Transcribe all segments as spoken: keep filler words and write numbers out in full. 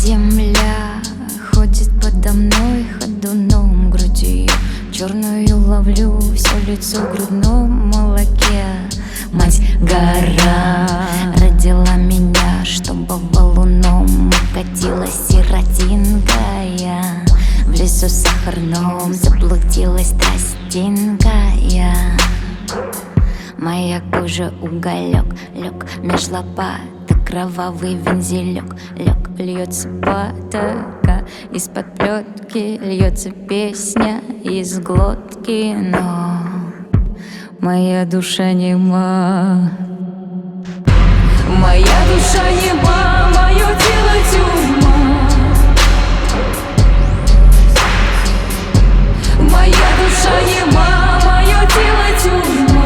Земля ходит подо мной ходуном, грудью черную ловлю, все лицо в грудном молоке. Мать гора родила меня, чтобы валуном укатилась сиротинка я. В лесу сахарном заблудилась тростинка я. Моя кожа уголек, лег меж лопаток, кровавый вензелек, лег, льется потока, из-под плетки льется песня из глотки, но моя душа нема. Моя душа нема, мое тело тюрьма. Моя душа нема, мое тело тюрьма.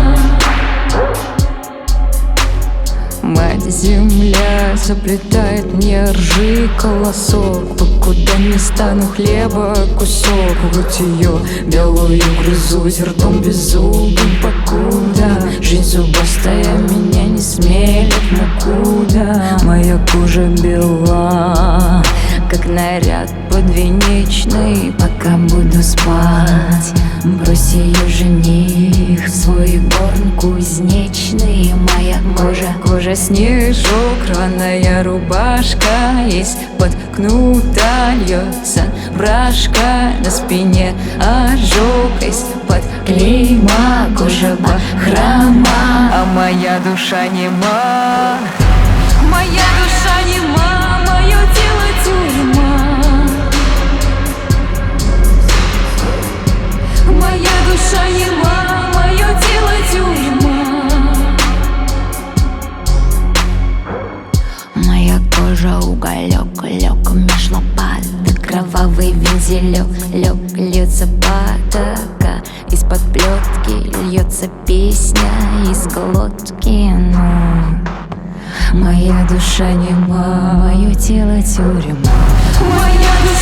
Мать земля заплетает мне ржи колосок, покуда не стану хлеба кусок. Вот ее белую грызу ртом беззубым, покуда жизнь зубастая меня не смелит мукуда. Моя кожа бела, как наряд подвенечный. Пока буду спать, брось ее жених в свой горн кузнечный. Моя кожа, кожа снежок, рваная рубашка, из-под кнута льется брашка, на спине ожог, из-под клейма кожа бахрома. А моя душа нема. Моя душа нема, мое тело тюрьма. Моя душа нема, мое тело тюрьма. Моя кожа уголек, лег меж лопаток, кровавый вензелек, лег, льется потока, из-под плетки льется песня из глотки, но моя душа нема, мое тело тюрьма. Моя душа